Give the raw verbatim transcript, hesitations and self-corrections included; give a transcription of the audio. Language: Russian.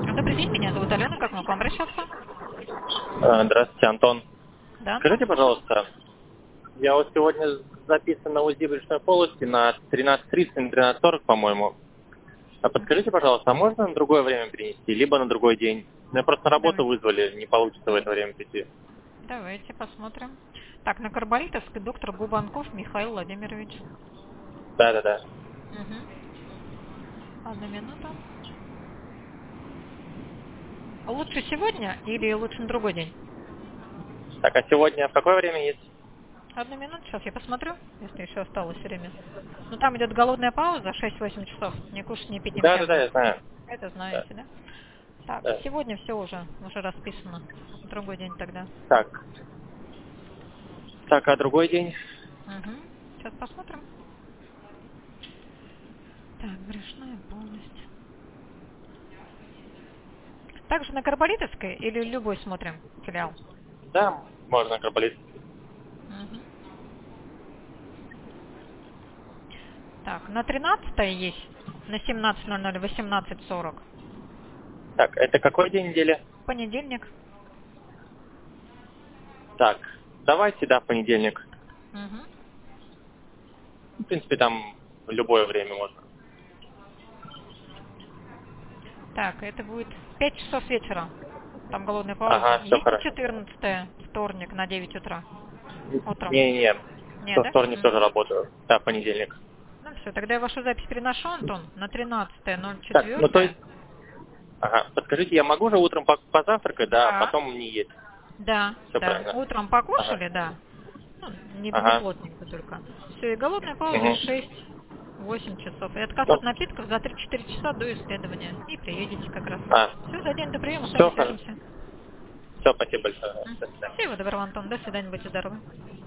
Добрый день, меня зовут Алена, как могу к вам обращаться? Э, Здравствуйте, Антон. Да. Скажите, пожалуйста, я вот сегодня записан на УЗИ брюшной полости на тринадцать тридцать, на тринадцать сорок, по-моему. А подскажите, пожалуйста, а можно на другое время перенести, либо на другой день? Меня просто на работу Давай. вызвали, не получится в это время прийти. Давайте посмотрим. Так, на Карболитовской доктор Губанков Михаил Владимирович. Да-да-да. Угу. Одну минуту. Лучше сегодня или лучше на другой день? Так, а сегодня в какое время есть? Одну минуту, сейчас я посмотрю, если еще осталось время. Ну, там идет голодная пауза, шесть-восемь часов. Не кушать, не пить, ни Да-да-да, ничем. я знаю. Это Да. знаете, да? Так, Да. сегодня все уже, уже расписано. Другой день тогда. Так. Так, а другой день? Угу. Сейчас посмотрим. Так, брюшная полость. Также на Карболитовской или любой смотрим филиал? Да, можно карболит. Мгм. Так, на тринадцатое есть, на семнадцать ноль ноль, восемнадцать сорок. Так, это какой день недели? Понедельник. Так, давайте, да, в понедельник. Мгм. В принципе, там в любое время можно. Так, это будет пять часов вечера. Там голодная пауза. Ага, все Есть на хорошо. четырнадцатое, вторник, на девять утра. Утром. Не-не-не, Нет, во да? вторник тоже Мгм. работаю. Да, в понедельник. Ну все, тогда я вашу запись переношу, Антон, на тринадцатое, ноль Так, ну то есть, четыре. ага, подскажите, я могу же утром по- позавтракать, да, а Да. потом не есть. Да, Все да. правильно. Утром Ага. покушали, да. Ну, не, не Ага. плотненько только. Все, и голодная пауза Угу. шесть-восемь часов. И отказ Ну, от напитков за три-четыре часа до исследования. И приедете как раз. а, Все, за день до приема с вами все хорошо. свяжемся. Все, спасибо большое. М. До свидания. Всего доброго, Антон. До свидания, будьте здоровы.